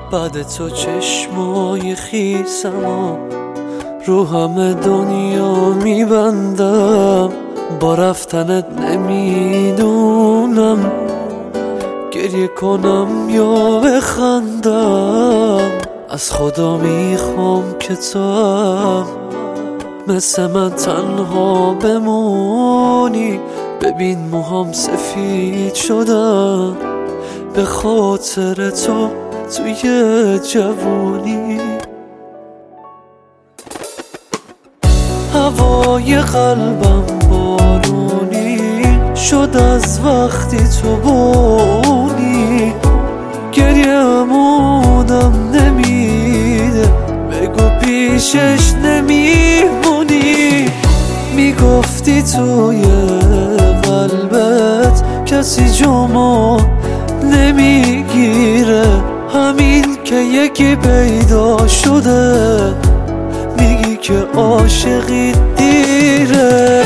بعد تو چشمای خیسم و رو همه دنیا میبندم. با رفتنت نمیدونم گریه کنم یا بخندم. از خدا میخوام که تو هم مثل من تنها بمونی. ببین موهام سفید شدن به خاطر تو توی جوونی. هوای قلبم بارونی شد از وقتی تو بونی. گریه‌مونم نمیده بگو پیشش نمیمونی. میگفتی توی قلبت کسی جامو نمیگیره، همین که یکی پیدا شده میگی که عاشقی دیره.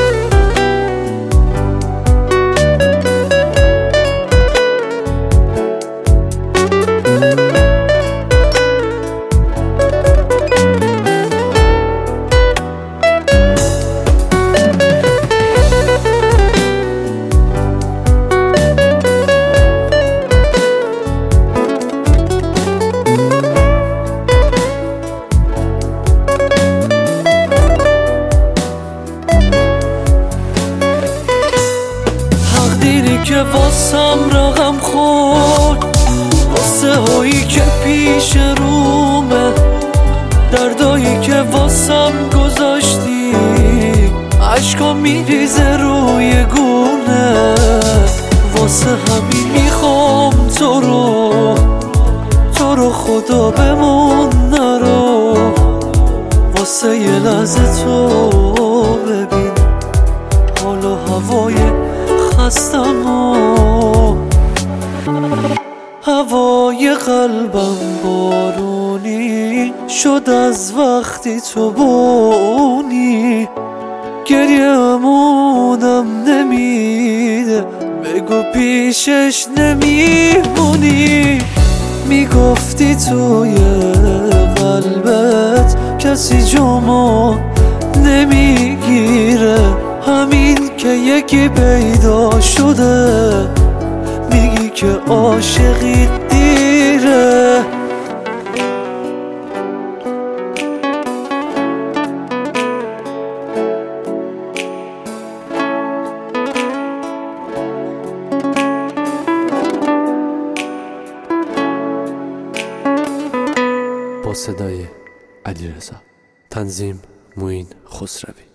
که واسم رقم خورد، واسه هایی که پیش رومه، دردایی که واسم گذاشتی، عشقا میریزه روی گونه. واسه همین میخوام تو رو خدا بمون نرو. واسه یه لحظه تو ببین حال و هوای خستم و هوای قلبم بارونی شد از وقتی تو بونی. گریه‌مونم نمیده بگو پیشش نمیمونی. میگفتی توی قلبت کسی جامو نمیگیره، همین که یکی پیدا شده میگی که عاشقی دیره. با صدای علیرضا، تنظیم موین خسروی.